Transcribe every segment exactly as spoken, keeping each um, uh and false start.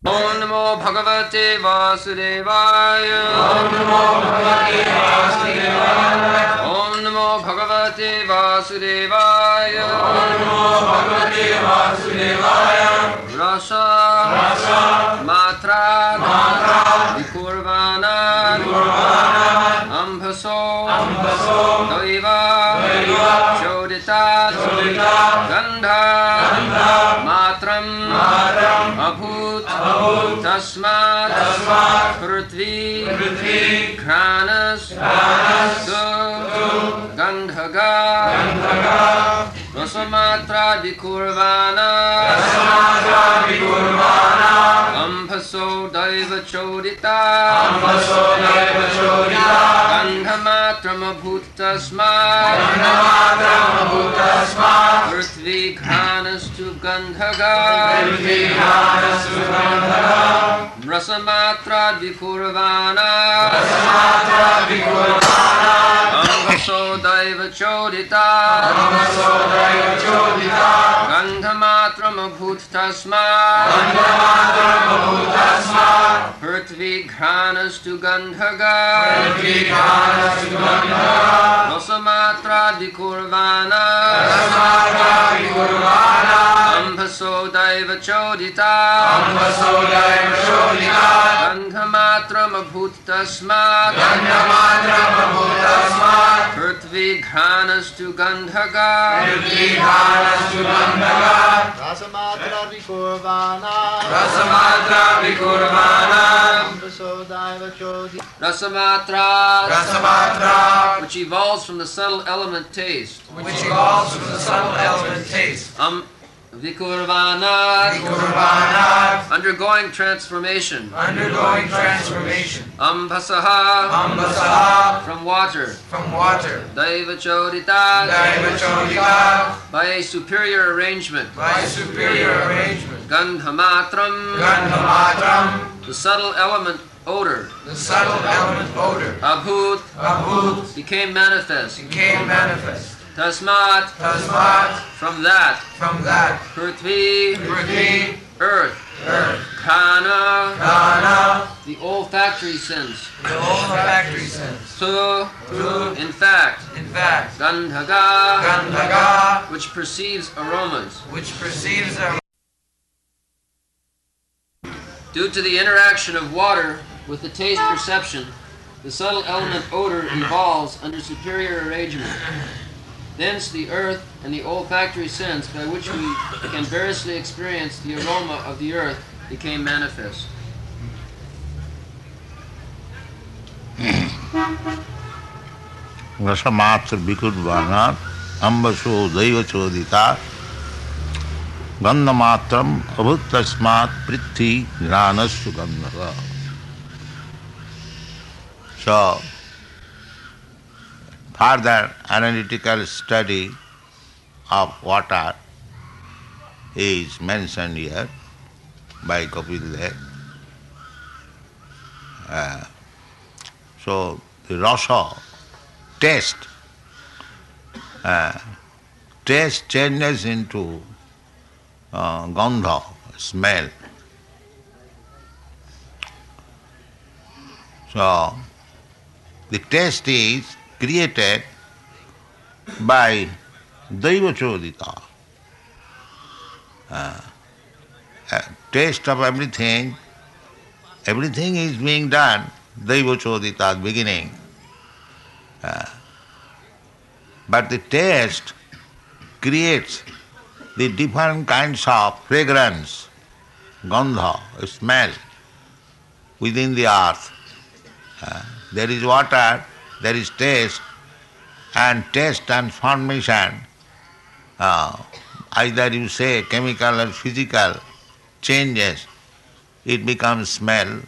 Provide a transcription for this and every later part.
Om Namo Bhagavate Vasudevaya. Om Namo Bhagavate Vasudevaya. Om Namo Bhagavate Vasudevaya. Om Namo Bhagavate Vasudevaya. Rasa Rasa Matra Matra Vikurvana Vikurvana Ambhaso Ambhaso Daiva Daiva Choditat Choditat Gandha Gandha Matram Matram Abhut Abhut Tasmat Tasmat Prithvi Prithvi Kranas Kranas Tu Tu Gandhaga Gandhaga Rasamatra Vikurvana Rasamatra Vikurvana Ambhaso Daiva Chodita Ambhaso Daiva Chodita Gandhamatram Abhut Tasmat Gandhamatram Abhut Tasmat Prithvi Kranas Tu Gandhaga Prithvi Kranas Tu Gandhaga Rasamatra Vikurvana Rasamatra Vikurvana Ambhaso Daiva Chodita Ambhaso Daiva Chodita Gandhamatram Abhut Tasmat Gandhamatram Abhut Tasmat Prithvi Kranas Tu Gandhaga Prithvi Kranas Tu Gandhaga Rasamatra Vikurvana Rasamatra Vikurvana Ambhaso Daiva Chodita Ambhaso Daiva Chodita Gandhamatram Abhut Tasmat Gandhamatram Abhut Tasmat Prithvi Kranas Tu Gandhaga Prithvi Kranas Tu Gandhaga Rasamatra Vikurvana Rasamatra Vikurvana Ambhaso Daiva Chodita Rasamatra, Rasamatra which evolves from the subtle element taste. which evolves from the subtle element taste. Um, Vikurvana, Vikurvana undergoing transformation. undergoing transformation. Ambhasaha, Ambasaha from water. from water. Daiva Chodita, Daiva Chodita by a superior arrangement. by superior arrangement. Gandhamatram, Gandhamatram, the subtle element odor. the subtle element odor. Abhut, Abhut became manifest. became manifest. Tasmat, Tasmat, from that. from that. Prithvi, Prithvi, earth. earth. Kana, Dana, the olfactory sense. the olfactory sense. Tu, Tu, in fact. in fact. Gandhaga, Gandhaga, which perceives aromas. which perceives a Due to the interaction of water with the taste perception, the subtle element odor evolves under superior arrangement. Thence the earth and the olfactory sense by which we can variously experience the aroma of the earth became manifest. Rasamatra Vikurvana Ambaso Daiva Chodita Gandhamatram Abhut Tasmat Prithvi Kranas Tu Gandhaga. So, further analytical study of water is mentioned here by Kapil Dev. Uh, so, the rasa, taste, uh, taste changes into uh, gandha, smell. So, the taste is created by Daiva Chodita. Uh, uh, taste of everything, everything is being done, Daiva Chodita at beginning. Uh, but the taste creates the different kinds of fragrance, gandha, smell within the earth. Uh, there is water, there is taste, and taste transformation, uh, either you say chemical or physical, changes, it becomes smell.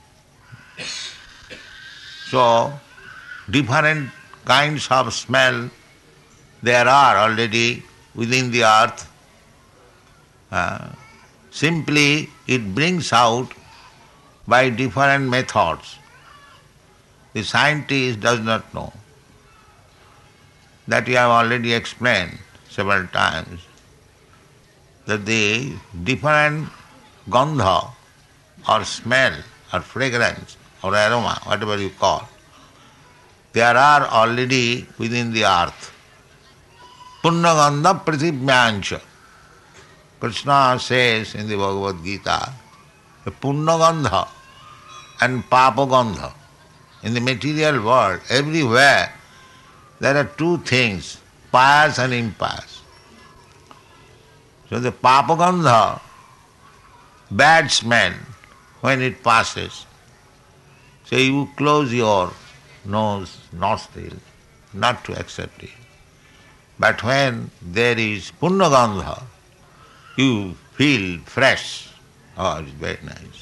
So, different kinds of smell there are already within the earth. Uh, simply it brings out by different methods. The scientist does not know. That we have already explained several times, that the different gandha or smell or fragrance or aroma, whatever you call, there are already within the earth. Punnagandha prithibhyancha. Krishna says in the Bhagavad Gita, Punnagandha and Papagandha. In the material world, everywhere, there are two things, pious and impious. So the Papagandha, bad smell, when it passes, so you close your nose, nostril, not to accept it. But when there is Punnagandha, you feel fresh. Oh, it's very nice.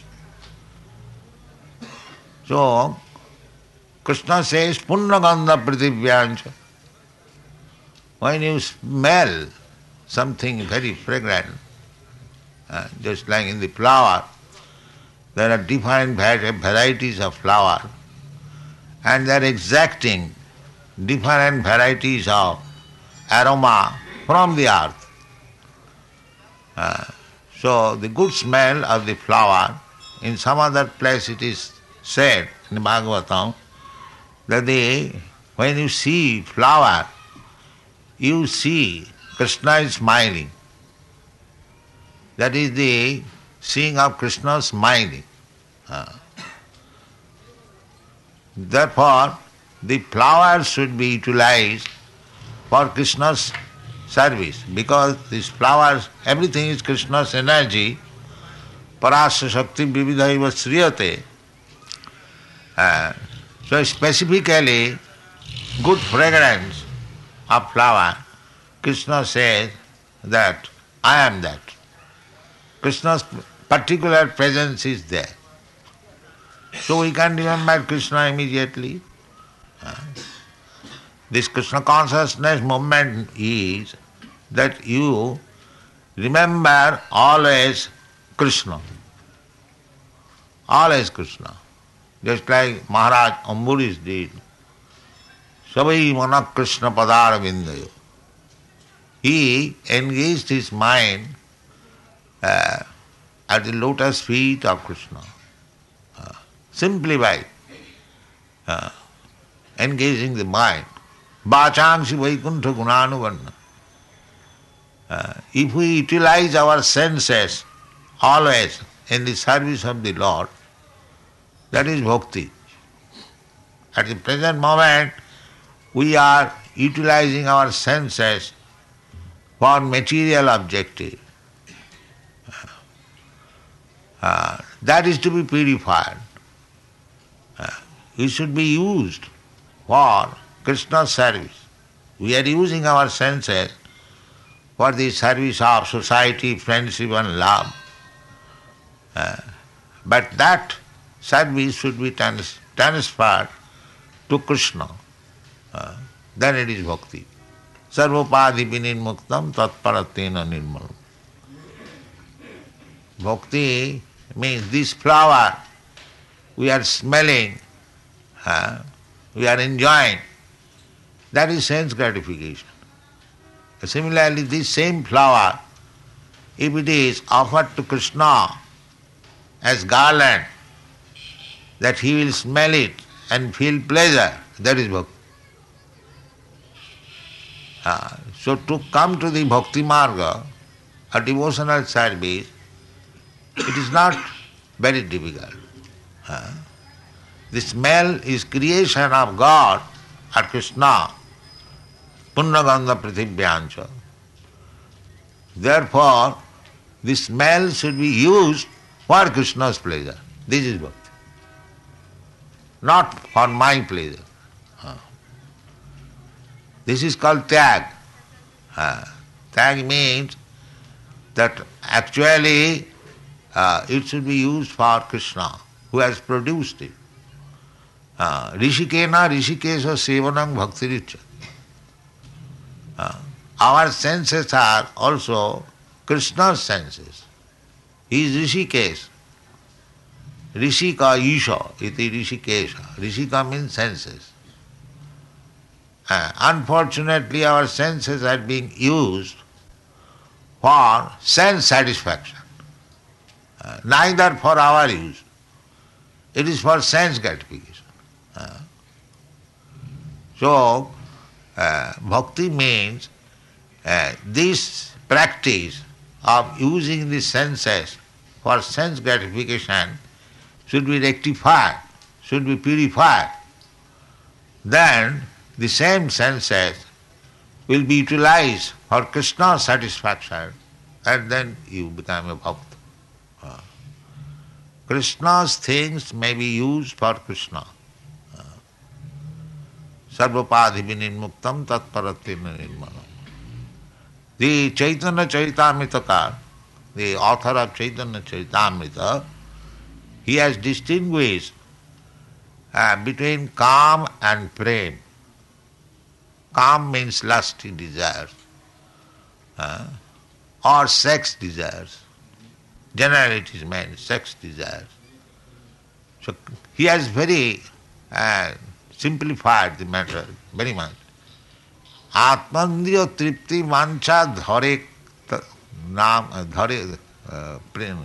So, Krishna says, Punnagandha prithibhyancha. When you smell something very fragrant, uh, just like in the flower, there are different varieties of flower, and they are exacting different varieties of aroma from the earth. Uh, so the good smell of the flower, in some other place it is said in the Bhagavatam, that the, when you see flower, you see Krishna is smiling. That is the seeing of Krishna smiling. Uh. Therefore, the flowers should be utilized for Krishna's service, because these flowers, everything is Krishna's energy. Parasya Shakti Vividhaiva Sriyate. Uh, so specifically, good fragrance of flower, Krishna says that I am that. Krishna's particular presence is there. So we can remember Krishna immediately. Uh, this Krishna consciousness movement is that you remember always Krishna. Always Krishna. Just like Maharaj Ambarish did. Sabai mana Krishna padara vindayo. He engaged his mind uh, at the lotus feet of Krishna. Uh, simply by uh, engaging the mind. Vachangsi Vaikuntha Gunanuvanna. Uh, if we utilize our senses always in the service of the Lord, that is bhakti. At the present moment, we are utilizing our senses for material objective. Uh, that is to be purified. Uh, it should be used for Krishna's service. We are using our senses for the service of society, friendship and love. Uh, but that service should be trans- transferred to Krishna. Uh, then it is bhakti. Sarvopadi vinirmuktam tatparatena nirmalam. Bhakti means this flower we are smelling, uh, we are enjoying. That is sense gratification. Similarly, this same flower, if it is offered to Krishna as garland, that he will smell it and feel pleasure, that is bhakti. Uh, so to come to the bhakti marga, a devotional service, it is not very difficult. Uh, the smell is creation of God or Krishna, Punnagandha prithibhyancha. Therefore, the smell should be used for Krishna's pleasure. This is bhakti. Not for my pleasure. Uh. This is called tyag. Uh, tyag means that actually uh, it should be used for Krishna, who has produced it. Uh, Rishikena Rishikesha Sevanam Bhaktiricha. Uh, our senses are also Krishna's senses. He is Rishikesh. Rishika Isha iti Rishikesha. Rishika means senses. Uh, unfortunately, our senses are being used for sense satisfaction. uh, neither for our use. It is for sense gratification. Uh, so, uh, bhakti means uh, this practice of using the senses for sense gratification should be rectified, should be purified. Then the same senses will be utilized for Krishna's satisfaction, and then you become a bhakt. Uh, Krishna's things may be used for Krishna. Uh, Sarvapadhi vinimuktam tatparatina nirmanam. The Chaitanya Charitamrita, the author of Chaitanya Charitamrita, he has distinguished uh, between Kam and Prem. Kam means lusty desires, uh, or sex desires. Generally it is meant sex desires. So he has very uh, simplified the matter very much. Atmandriya tripti mancha dhare naam dhare prem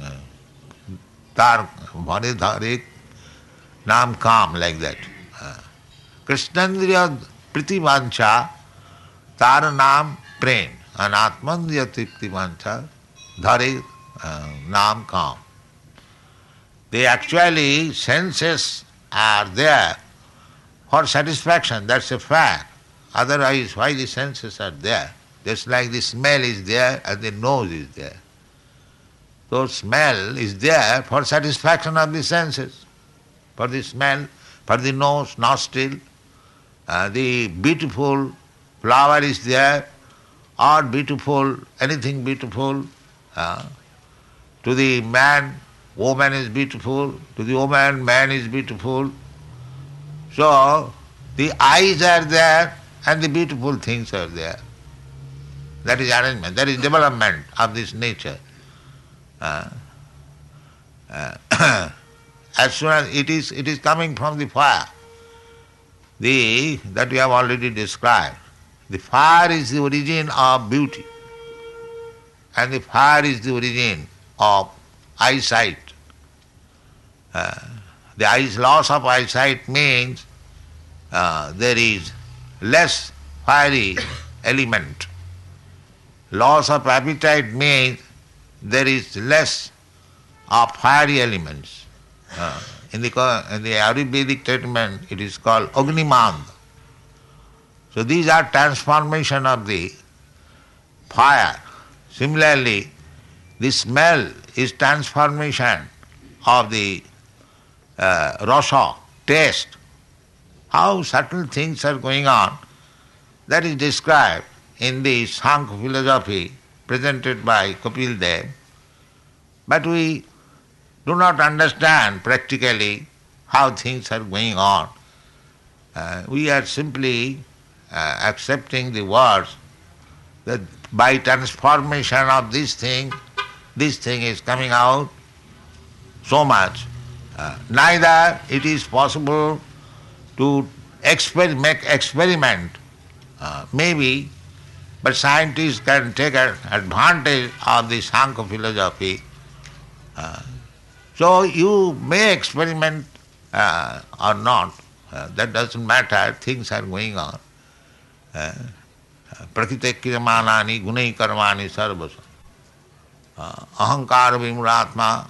tar bhare dhare naam kam, like that. Krishnandriya priti mancha tar naam prem, and Atmandriya tripti mancha dhare naam kam. They actually, senses are there for satisfaction, that's a fact. Otherwise, why the senses are there? Just like the smell is there and the nose is there. So smell is there for satisfaction of the senses. For the smell, for the nose, nostril, uh, the beautiful flower is there, or beautiful, anything beautiful. Uh, to the man, woman is beautiful. To the woman, man is beautiful. So the eyes are there and the beautiful things are there. That is arrangement, that is development of this nature. Uh, uh, as soon as it is, it is coming from the fire, the that we have already described. The fire is the origin of beauty, and the fire is the origin of eyesight. Uh, the eyes, loss of eyesight means uh, there is less fiery element. Loss of appetite means there is less of fiery elements. Uh, in, the, in the Ayurvedic treatment it is called Agnimand. So these are transformation of the fire. Similarly, the smell is transformation of the uh, rasa, taste. How subtle things are going on, that is described in the Sankhya philosophy presented by Kapil Dev. But we do not understand practically how things are going on. Uh, we are simply uh, accepting the words that by transformation of this thing, this thing is coming out so much. Uh, neither it is possible to exper- make experiment, uh, maybe, but scientists can take advantage of the Sankhya philosophy. Uh, so you may experiment uh, or not, uh, that doesn't matter, things are going on. Prakrite kriyamanani gunai karmani sarvasa. Ahankara vimuratma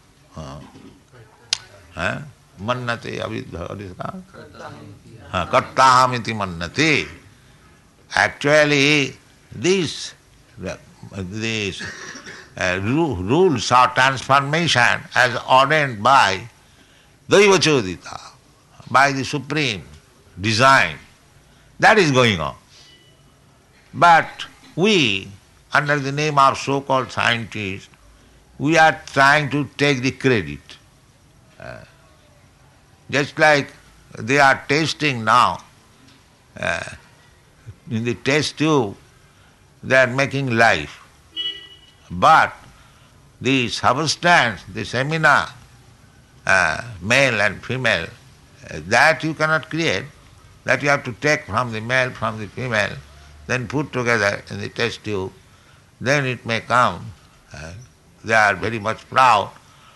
mannate avidha kartahamiti mannate. Actually, these, these uh, rules of transformation as ordained by Daivachodita, by the Supreme Design, that is going on. But we, under the name of so-called scientists, we are trying to take the credit. Uh, just like they are tasting now, uh, in the test tube, they are making life. But the substance, the semina, uh, male and female, uh, that you cannot create. That you have to take from the male, from the female, then put together in the test tube. Then it may come. Uh, they are very much proud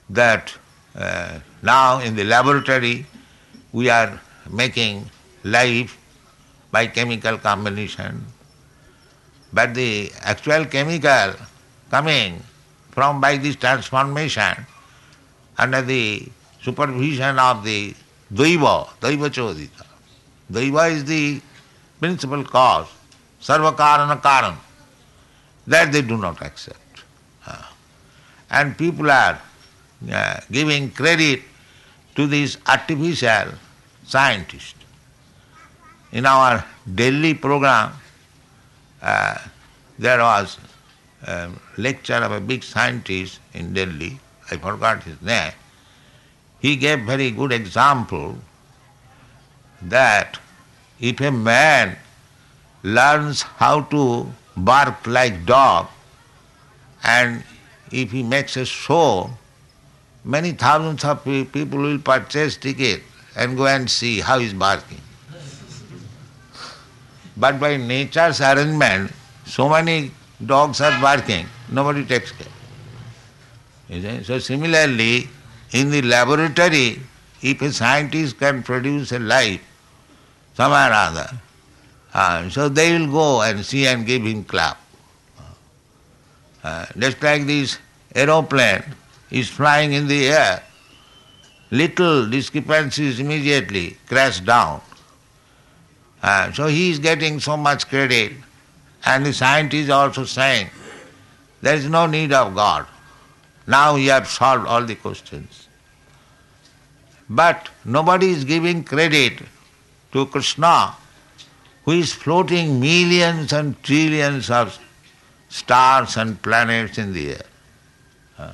that uh, now in the laboratory we are making life by chemical combination, but the actual chemical coming from by this transformation under the supervision of the Daiva, Daiva Chodita. Daiva is the principal cause, Sarva Karana Karan. That they do not accept. Uh, and people are uh, giving credit to these artificial scientists. In our Delhi program, uh, there was a lecture of a big scientist in Delhi, I forgot his name. He gave very good example that if a man learns how to bark like dog, and if he makes a show, many thousands of pe- people will purchase ticket and go and see how he is barking. But by nature's arrangement, so many dogs are barking, nobody takes care. You see? So similarly, in the laboratory, if a scientist can produce a life, somewhere or other, uh, so they will go and see and give him clap. Uh, just like this aeroplane is flying in the air, little discrepancies immediately crash down. Uh, so he is getting so much credit, and the scientist is also saying, there is no need of God. Now he has solved all the questions. But nobody is giving credit to Krishna, who is floating millions and trillions of stars and planets in the air. Uh,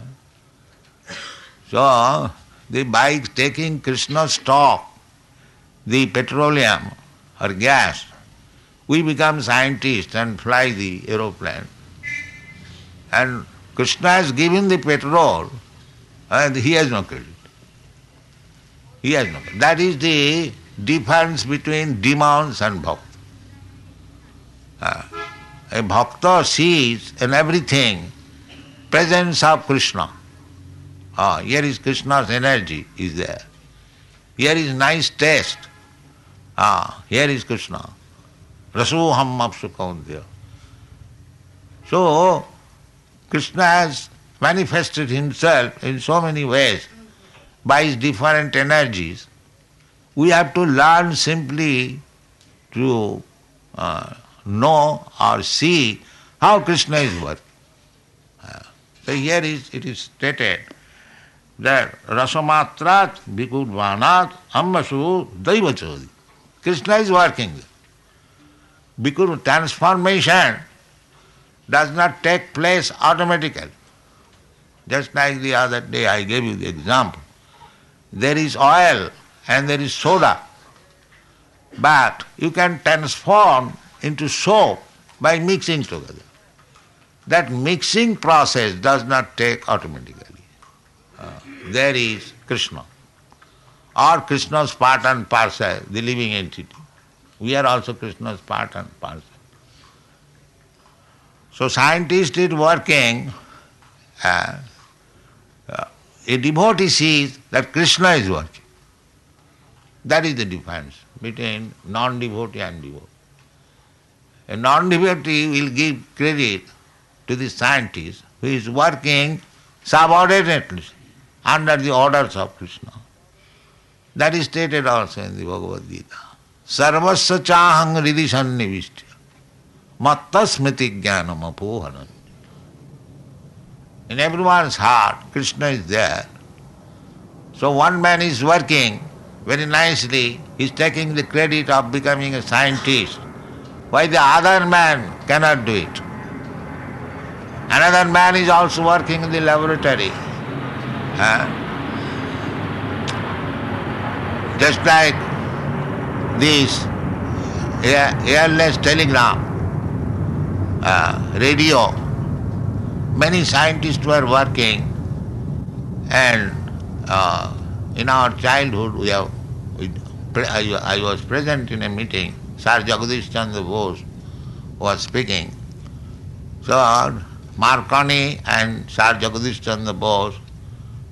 so, the by taking Krishna's stock, the petroleum or gas, we become scientists and fly the aeroplane. And Krishna has given the petrol and he has no credit. He has no credit. That is the difference between demons and bhakta. Uh, a bhakta sees in everything presence of Krishna. Ah, here is Krishna's energy is there. Here is nice taste. Ah, here is Krishna. Rasoham apsu kauntya. So, Krishna has manifested himself in so many ways by his different energies. We have to learn simply to uh, know or see how Krishna is working. Uh, so here is it is stated that rasamatrat bhikurvanat ammasu daivachodi. Krishna is working. Because transformation does not take place automatically. Just like the other day I gave you the example. There is oil and there is soda, but you can transform into soap by mixing together. That mixing process does not take automatically. Uh, there is Krishna, or Krishna's part and parcel, the living entity. We are also Krishna's part and parcel. So scientist is working, uh, uh, a devotee sees that Krishna is working. That is the difference between non-devotee and devotee. A non-devotee will give credit to the scientist who is working subordinately under the orders of Krishna. That is stated also in the Bhagavad Gita. Sarvasya chahang ridhi sannivishya matta smriti jnanam apohanam. In everyone's heart, Krishna is there. So one man is working very nicely, he is taking the credit of becoming a scientist. Why the other man cannot do it? Another man is also working in the laboratory. Huh? Just like this air, airless telegram, uh, radio, many scientists were working, and uh, in our childhood we have, we, I, I was present in a meeting, Sir Jagadish Chandra Bose was speaking. So Marconi and Sir Jagadish Chandra Bose,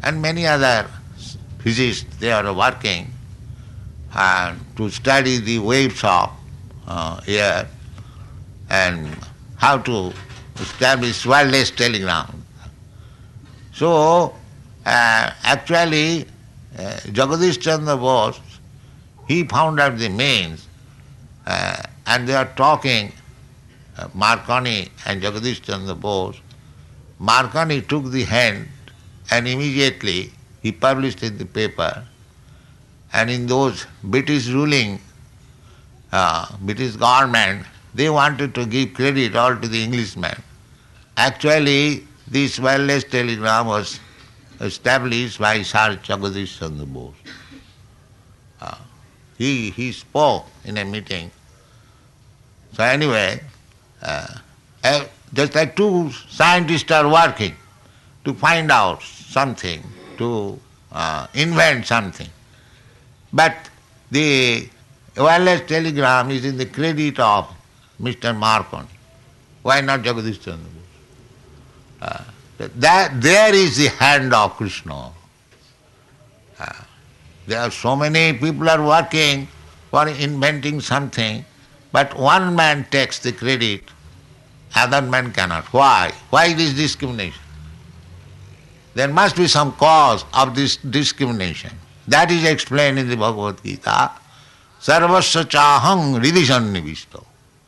and many other physicists, they are working uh, to study the waves of uh, air and how to establish wireless telegram. So, uh, actually, uh, Jagadish Chandra Bose, he found out the means, uh, and they are talking, uh, Marconi and Jagadish Chandra Bose. Marconi took the hand and immediately he published in the paper, and in those British ruling, uh, British government, they wanted to give credit all to the Englishman. Actually, this wireless telegram was established by Sir Jagadish Chandra Bose. Uh, he, he spoke in a meeting. So anyway, uh, uh, just like two scientists are working to find out something, to uh, invent something. But the wireless telegram is in the credit of Mister Marconi. Why not Jagadish Chandra Bose? Uh, that, there is the hand of Krishna. Uh, there are so many people are working for inventing something, but one man takes the credit, other man cannot. Why? Why this discrimination? There must be some cause of this discrimination. That is explained in the Bhagavad Gita. Sarvasya chahang hridhi sannivishto.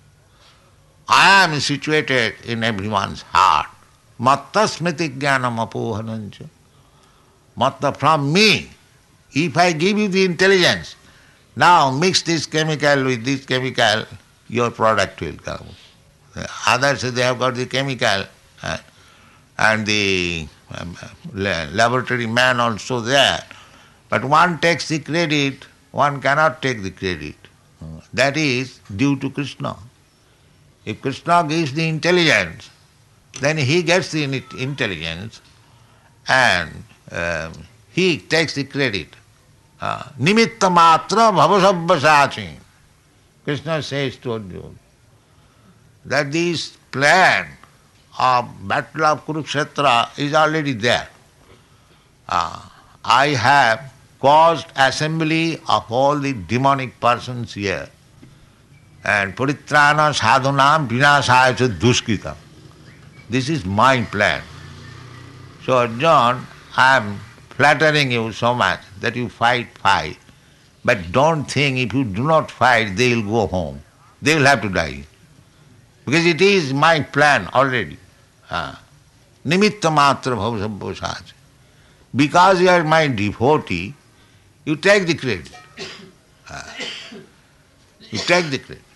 I am situated in everyone's heart. Matta smriti jnanam apohanancha. Matta, from me. If I give you the intelligence, now mix this chemical with this chemical, your product will come. Others, they have got the chemical, uh, and the um, laboratory man also there. But one takes the credit, one cannot take the credit. That is due to Krishna. If Krishna gives the intelligence, then he gets the intelligence and uh, he takes the credit. Nimitta matra bhavasabhasachi. Krishna says to Arjuna that this plan of battle of Kurukshetra is already there. Uh, I have caused assembly of all the demonic persons here. And paritrana sadhunam vinasaya cha duskritam. This is my plan. So Arjuna, I am flattering you so much that you fight, fight. But don't think if you do not fight, they will go home. They will have to die. Because it is my plan already. Uh, Nimitta matra bhavasabhasach. Because you are my devotee, you take the credit. Uh, you take the credit.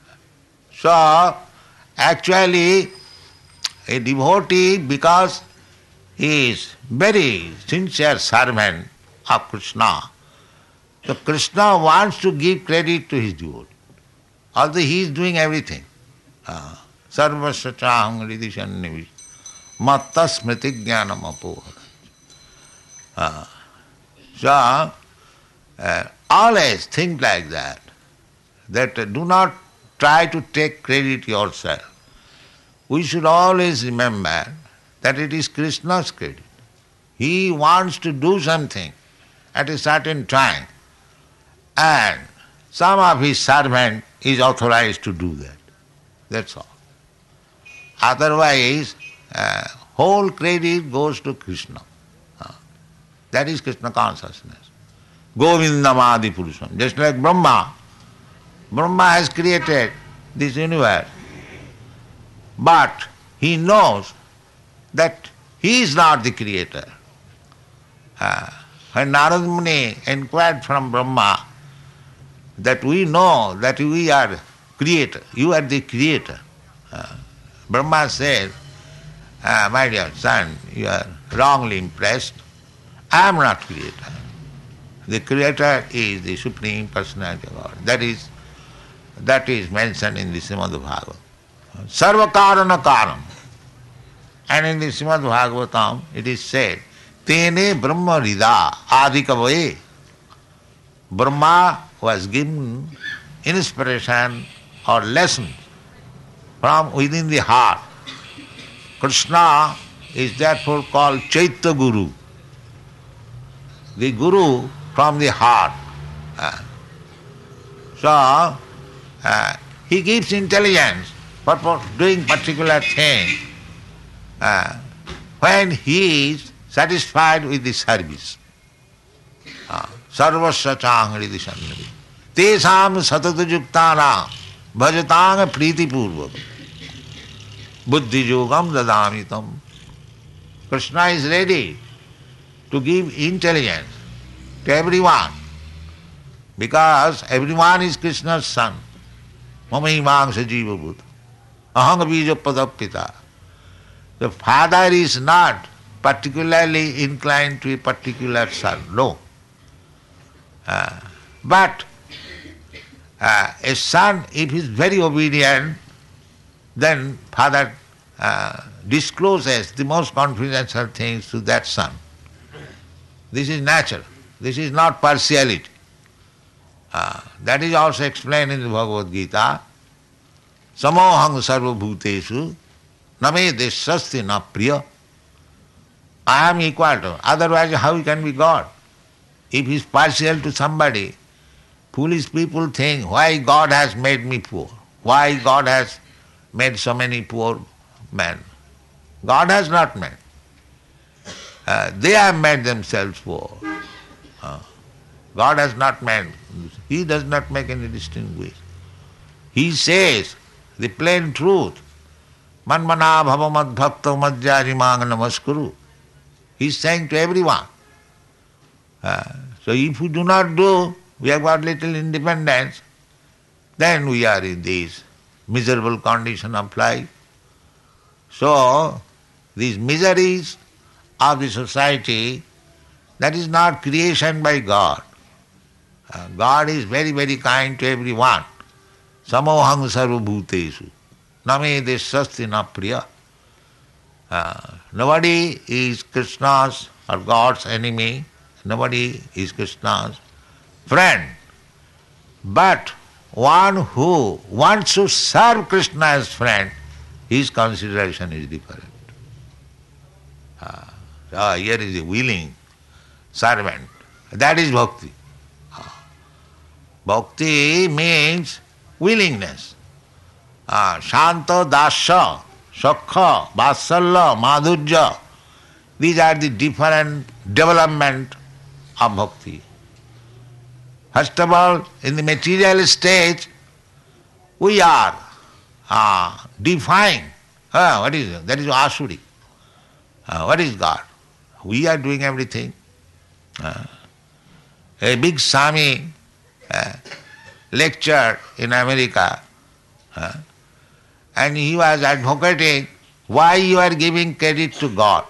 So, actually, a devotee, because he is very sincere servant of Krishna, so Krishna wants to give credit to his devotee, although he is doing everything. Sarvasya chahang hridhi sannivishto matta smriti jnanam apohanancha. So, uh, always think like that, that uh, do not try to take credit yourself. We should always remember that it is Krishna's credit. He wants to do something at a certain time, and some of his servant is authorized to do that. That's all. Otherwise, uh, whole credit goes to Krishna. Uh, that is Krishna consciousness. Govindam Adi Purusham. Just like Brahma. Brahma has created this universe. But he knows that he is not the creator. Uh, when Narad Muni inquired from Brahma that we know that we are creator, you are the creator. Uh, Brahma said, uh, my dear son, you are wrongly impressed. I am not creator. The creator is the Supreme Personality of God. That is, that is mentioned in the Srimad Bhagavatam. Sarva karana karam. And in the Srimad Bhagavatam it is said, Tene Brahma Rida Adikavaye. Brahma was given inspiration or lessons from within the heart. Krishna is therefore called Chaitya Guru. the Guru from the heart. Uh, so, uh, he gives intelligence for, for doing particular thing uh, when he is satisfied with the service. Sarvasya changhridi sannavi. Tesam satadujuktanam bhajatang priti purvak. Buddhi yogam dadamitam. Krishna is ready to give intelligence to everyone because everyone is Krishna's son. Mamaimangsha jiva bhuta. Ahanga bija padapita. The father is not particularly inclined to a particular son, no. Uh, but uh, a son, if he is very obedient, then father uh, discloses the most confidential things to that son. This is natural. This is not partiality. Uh, that is also explained in the Bhagavad Gita. Samohang sarva bhuteshu name deshasti na priya. I am equal to. Otherwise, how he can be God? If he is partial to somebody, foolish people think, why God has made me poor? Why God has made so many poor men? God has not made. Uh, they have made themselves poor. Uh, God has not made. He does not make any distinguish. He says the plain truth. Manmana bhava mad bhakta madhyari mang namaskuru. He is saying to everyone. Uh, so if we do not do, we have got little independence, then we are in this miserable condition of life. So, these miseries of the society, that is not creation by God. Uh, God is very, very kind to everyone. Samohang sarva bhuteshu. Name deshasti na priya. Uh, nobody is Krishna's or God's enemy. Nobody is Krishna's friend. But one who wants to serve Krishna as friend, his consideration is different. Uh, so here is a willing servant. That is bhakti. Uh, bhakti means willingness. Uh, Shanta, Dasya, Sakha, Vatsalya, Madhurya. These are the different development of bhakti. First of all, in the material stage, we are uh, defying. Uh, what is it? That is Asuri. Uh, what is God? We are doing everything. Uh, a big Swami uh, lectured in America, uh, and he was advocating why you are giving credit to God.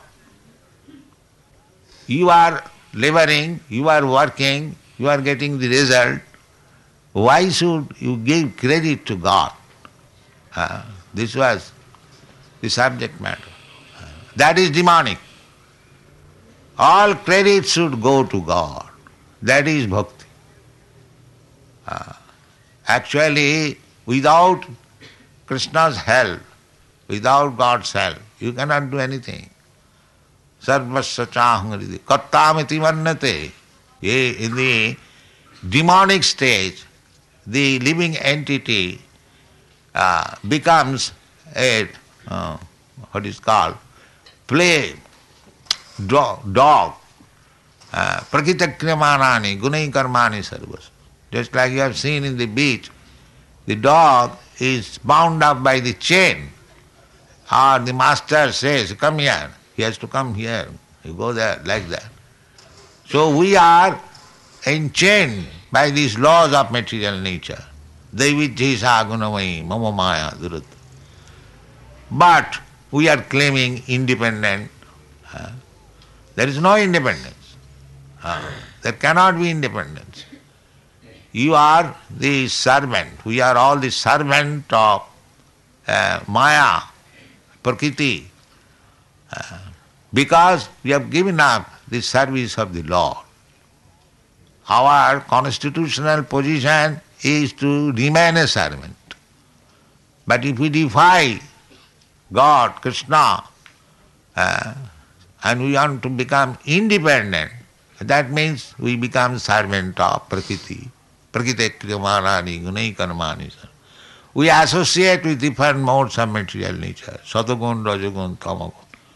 You are laboring, you are working, you are getting the result. Why should you give credit to God? Uh, this was the subject matter. Uh, that is demonic. All credit should go to God. That is bhakti. Uh, actually, without Krishna's help, without God's help, you cannot do anything. Sarvasya chahanghridi kattamiti vannate. In the demonic stage, the living entity uh, becomes a, uh, what is called, play, dog, dog. Prakritakriyamanani gunai karmani sarvas. Just like you have seen in the beach, the dog is bound up by the chain. Or the master says, come here. He has to come here. You go there, like that. So we are enchained by these laws of material nature. Devidhisa gunamai mama maya durat. But we are claiming independent. Uh, there is no independence. Uh, there cannot be independence. You are the servant. We are all the servant of uh, Maya, Prakriti, uh, because we have given up the service of the Lord. Our constitutional position is to remain a servant. But if we defy God, Krishna, uh, and we want to become independent, That means we become servant of Prakriti. Prakriti kriyamanani gunai karmani. We associate with different modes of material nature, Satagun, Rajagun, Tamagun.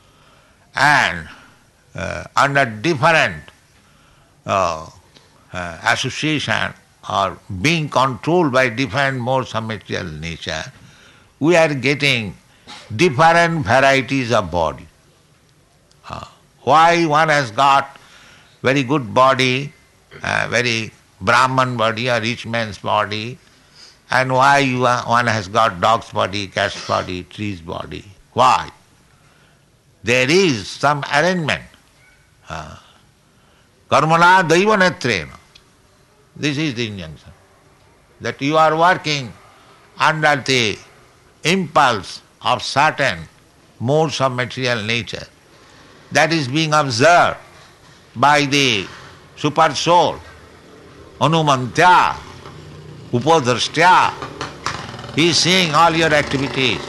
And uh, under different uh, uh, association or being controlled by different modes of material nature, we are getting different varieties of body. Uh, why one has got very good body, uh, very Brahman body, a rich man's body, and why you are, one has got dog's body, cat's body, tree's body? Why? There is some arrangement. Uh, Karmana daiva netrena. This is the injunction. That you are working under the impulse of certain modes of material nature. That is being observed by the super soul, Anumantya, Upadrashtya. He is seeing all your activities.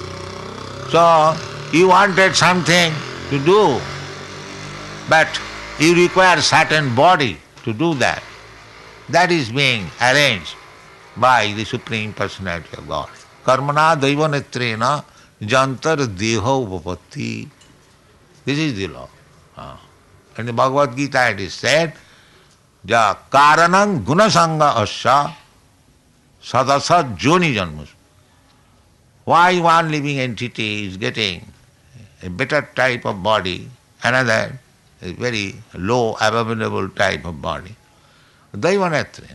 So, you wanted something to do, but you require certain body to do that. That is being arranged by the Supreme Personality of God. Karmana daiva netrena jantar deho upapatti. This is the law. Uh. In the Bhagavad Gita it is said, ja karanam gunasanga asya sadasat joni janmus. Why one living entity is getting a better type of body, another a very low, abominable type of body? Daiva netrena.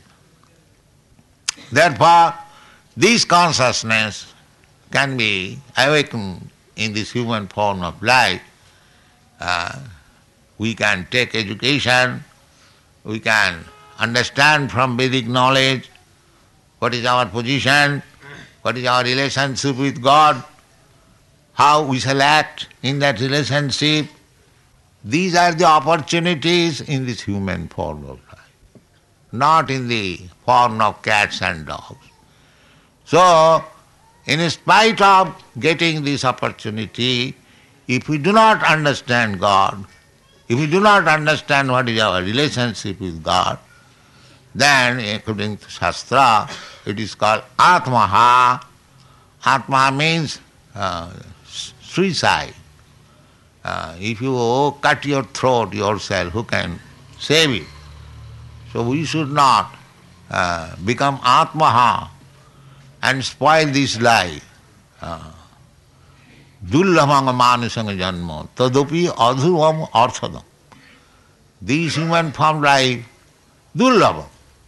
Therefore, this consciousness can be awakened in this human form of life. Uh, we can take education, we can understand from Vedic knowledge what is our position, what is our relationship with God, how we shall act in that relationship. These are the opportunities in this human form of life, not in the form of cats and dogs. So, in spite of getting this opportunity, if we do not understand God, if we do not understand what is our relationship with God, then according to Shastra, it is called Atmaha. Atmaha means uh, suicide. Uh, if you cut your throat yourself, who can save it? So we should not uh, become Atmaha and spoil this life. Dullabhanga manusanga janma tadopi adhuvam arthadam. This human form life, dullabha.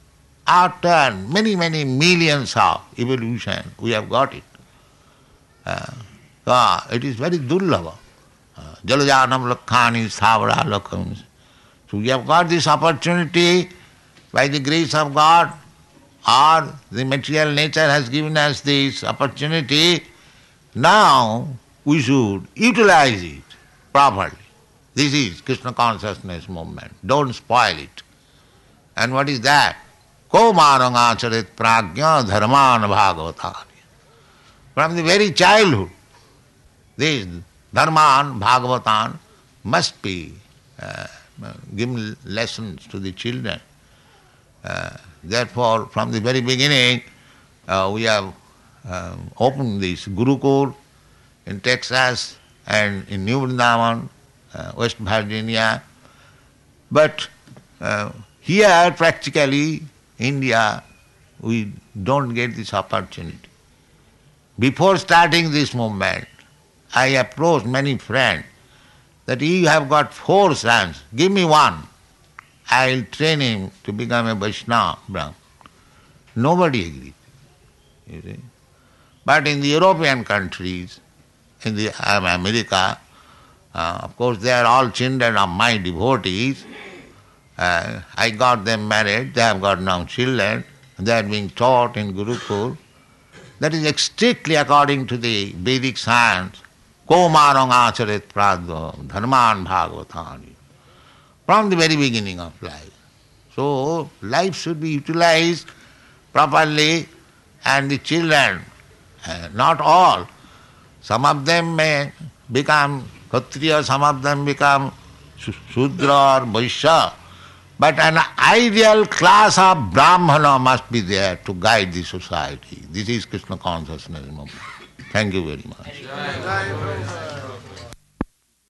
After many, many millions of evolution, we have got it. Uh, uh, it is very dullabha. Jalajanam lakhani thavara lakhams. So we have got this opportunity by the grace of God, or the material nature has given us this opportunity. Now we should utilize it properly. This is Krishna consciousness movement. Don't spoil it. And what is that? Ko maranga acharit prajna dharman bhagavatani. From the very childhood, this dharman bhagavatan must be uh, given lessons to the children. Uh, therefore, from the very beginning, uh, we have uh, opened this Gurukul in Texas and in New Vrindavan, uh, West Virginia. But uh, here, practically, India, we don't get this opportunity. Before starting this movement, I approached many friends that you have got four sons, give me one. I will train him to become a Vaishnava Brahmin. Nobody agreed. You see. But in the European countries, in the um, America, uh, of course they are all children of my devotees. Uh, I got them married, they have got now children, they are being taught in Gurukul. That is strictly according to the Vedic science. Ko marang acharit pradho dharman bhagavatani. From the very beginning of life. So, life should be utilized properly, and the children, uh, not all, some of them may become Kshatriya, some of them become Shudra or Vaishya, But an ideal class of Brahmana must be there to guide the society. This is Krishna consciousness movement. Thank you very much.